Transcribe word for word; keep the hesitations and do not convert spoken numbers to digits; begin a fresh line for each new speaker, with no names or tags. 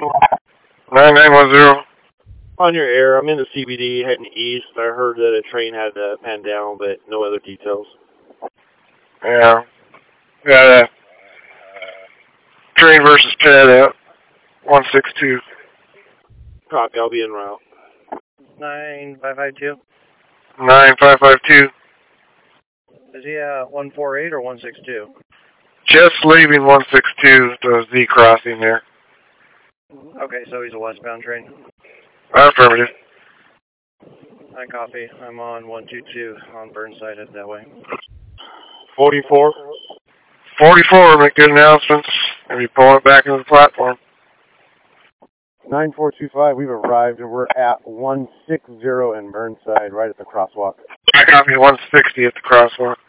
nine nine one zero.
On your air, I'm in the C B D heading east. I heard that a train had uh, panned down, but no other details.
Yeah. Got a train versus pad out. one six two.
Copy, I'll be en route.
nine five five two.
nine five five two.
Is he uh, one four eight or one six two?
Just leaving one six two, the Z crossing there.
Okay, so he's a westbound train.
Affirmative.
I copy. I'm on one two two on Burnside, head that way.
forty-four.
forty-four, make good announcements. And be pulling it back into the platform.
nine four two five, we've arrived and we're at one sixty in Burnside, right at the crosswalk.
I copy one sixty at the crosswalk.